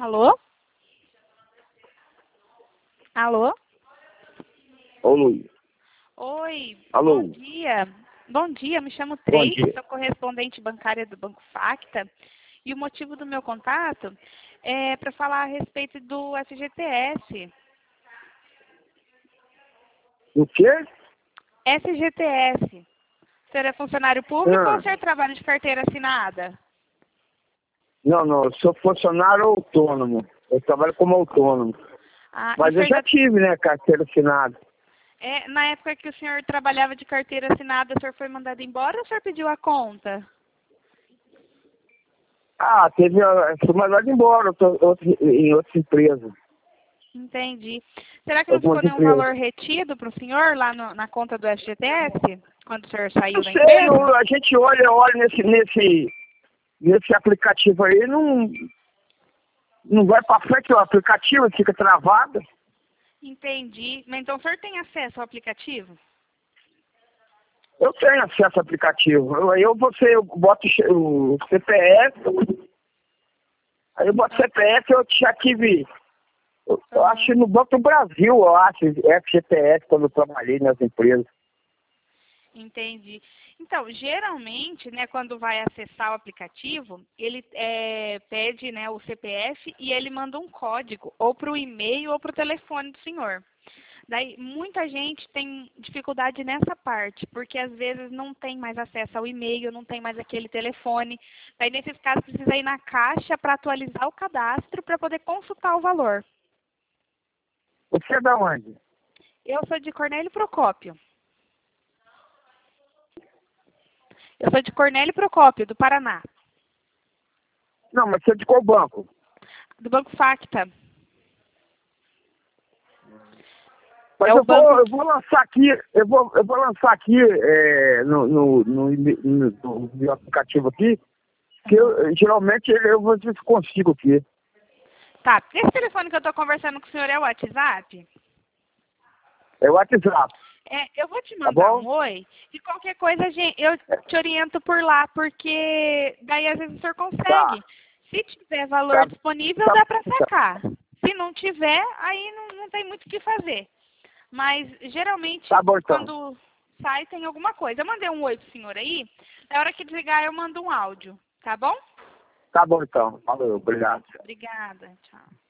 Alô? Alô? Ô, Luiz. Oi, Alô. bom dia. Bom dia, me chamo Bom Tracy, dia. sou correspondente bancária do Banco Facta. E o motivo do meu contato é para falar a respeito do FGTS. O quê? FGTS. O senhor é funcionário público ou o Ah, senhor trabalha de carteira assinada? não, eu sou funcionário autônomo. Eu trabalho como autônomo. Ah, e o Mas eu senhor já tive, né, carteira assinada. na época que o senhor trabalhava de carteira assinada, o senhor foi mandado embora ou o senhor pediu a conta? Ah, fui mandado embora em outras empresas. Entendi. Será que não ficou Algumas nenhum empresas. valor retido para o senhor lá na conta do FGTS, quando o senhor saiu Não da sei, empresa? a gente olha nesse aplicativo aí, não vai pra frente o aplicativo, fica travado. Entendi. Mas então o senhor tem acesso ao aplicativo? Eu tenho acesso ao aplicativo. Eu boto o CPF, aí eu boto CPF, eu já tive. Eu acho que no Banco do Brasil, eu acho, FGTS, quando eu trabalhei nas empresas. Entendi. Então, geralmente, né, quando vai acessar o aplicativo, ele pede, né, o CPF e ele manda um código, ou para o e-mail ou para o telefone do senhor. Daí, muita gente tem dificuldade nessa parte, porque às vezes não tem mais acesso ao e-mail, não tem mais aquele telefone. Daí, nesses casos, precisa ir na caixa para atualizar o cadastro para poder consultar o valor. Você é da onde? Eu sou de Cornélio Procópio. Eu sou de Cornélio Procópio, do Paraná, Não, mas você é de qual banco? do Banco Facta. Mas É o banco eu vou lançar aqui, eu vou lançar aqui no meu aplicativo aqui, que geralmente eu vou ver se consigo aqui. Tá, esse telefone que eu estou conversando com o senhor é o WhatsApp? É o WhatsApp, Eu vou te tá mandar bom? um oi e qualquer coisa eu te oriento por lá, porque daí às vezes o senhor Tá, consegue. Se tiver valor tá, disponível, tá, dá para tá, sacar. Se não tiver, aí não tem muito o que fazer. Mas geralmente tá bom então. quando sai tem alguma coisa. Eu mandei um oi pro senhor aí, na hora que desligar eu mando um áudio, tá bom? Tá bom então. Valeu, obrigado. Obrigada, tchau.